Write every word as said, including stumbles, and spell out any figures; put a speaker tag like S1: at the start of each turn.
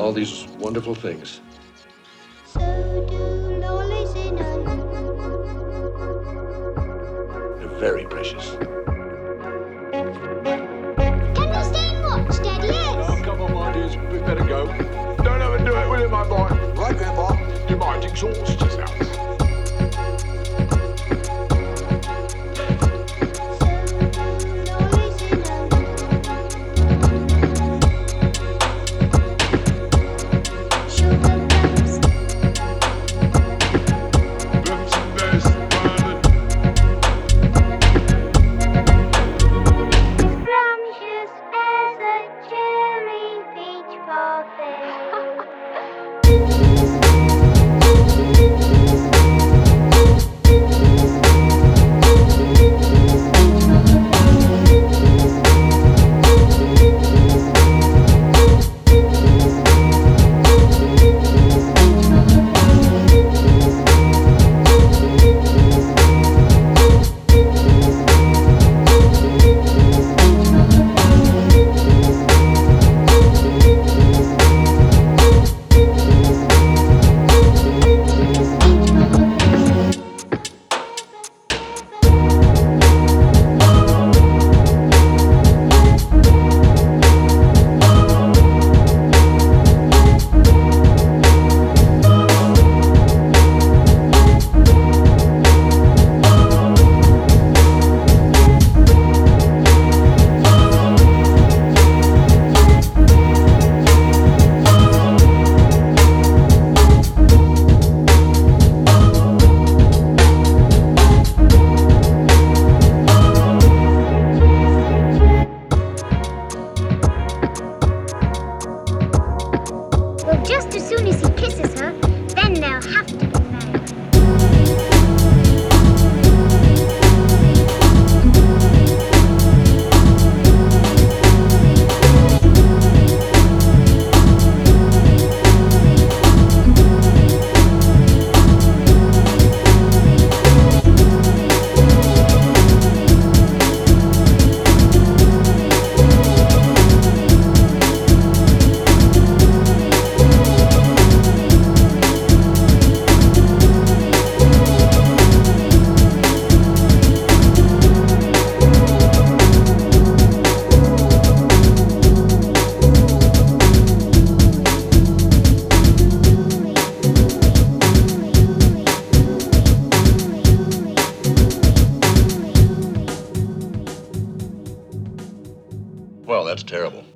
S1: all these wonderful things.
S2: So do lollies in a...
S1: They're very precious.
S2: Can we stay and watch, Daddy? Yes.
S3: Oh, come on, my dears, we better go. Don't overdo it, will you, my boy?
S4: Right, Grandpa.
S3: You might exhaust yourself.
S2: Well, just as soon as he kisses her, then they'll have to get married.
S1: Well, that's terrible.